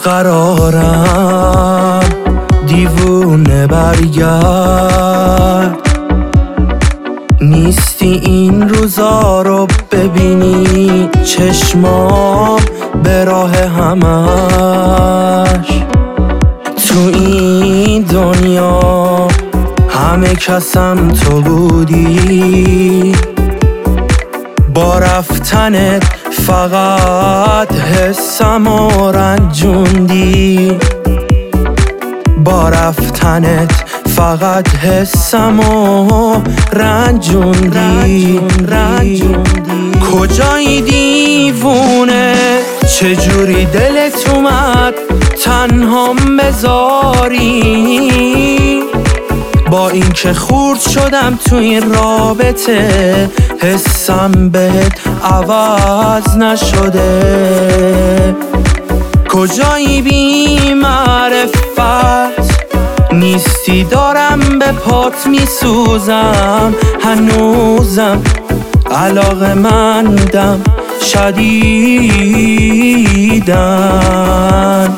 قرارم دیوونه برگرد، نیستی این روزا رو ببینی چشمام به راه همش. تو این دنیا همه کسم تو بودی، با رفتنت فقط حسمو رنجوندی، با رفتنت فقط حسمو رنجوندی. کجایی دیوونه، چجوری دلت اومد تنهام بذاری؟ با این که خورد شدم تو این رابطه، حسم بهت عوض نشده. کجایی بی معرفت، نیستی دارم به پات میسوزم، هنوزم علاقه‌مندم شدیدن.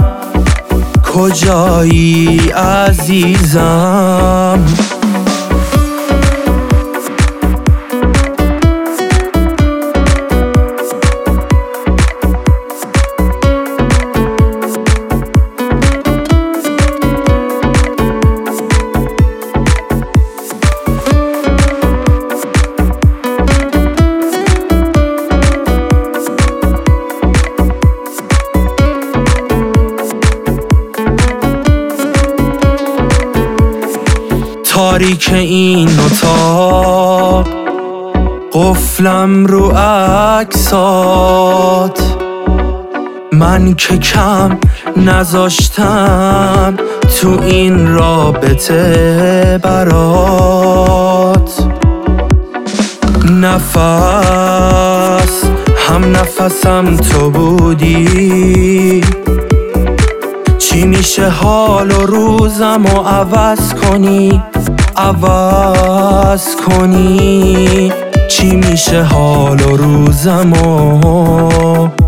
کجایی عزیزم؟ تاریک این اتاق، قفلم رو عکسات، من که کم نذاشتم تو این رابطه برات. نفس هم نفسم تو بودی، چی میشه حال و روزمو عوض کنی، عوض کنی؟ چی میشه حال و روزمو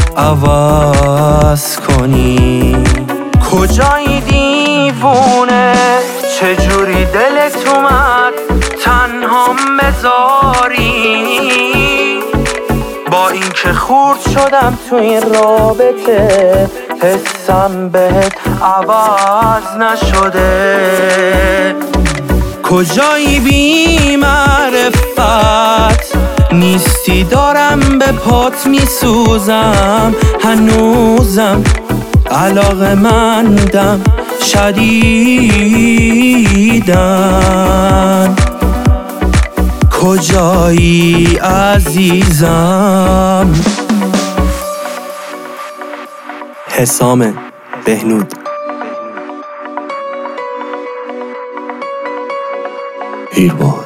عوض کنی؟ کجایی دیوونه، چجوری دلت اومد تنهام بذاری؟ با این که خورد شدم تو این رابطه، حسم بهت عوض نشده. کجایی بی معرفت، نیستی دارم به پات میسوزم، هنوزم علاقه‌مندم شدیدن. کجایی عزیزم؟ حسام بهنود. پیربان